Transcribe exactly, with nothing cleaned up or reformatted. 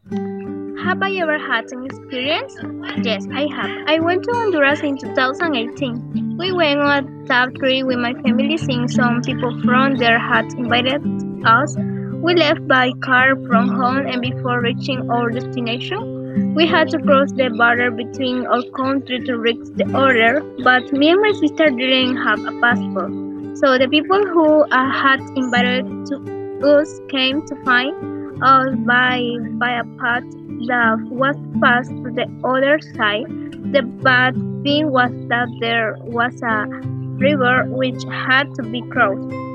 Have I ever had an experience? Yes, I have. I went to Honduras in two thousand eighteen. We went on a top trip with my family, seeing some people from there had invited us. We left by car from home, and before reaching our destination, we had to cross the border between our country to reach the other. But me and my sister didn't have a passport, so the people who uh, had invited to us came to find us by by a path that was passed to the other side. The bad thing was that there was a river which had to be crossed.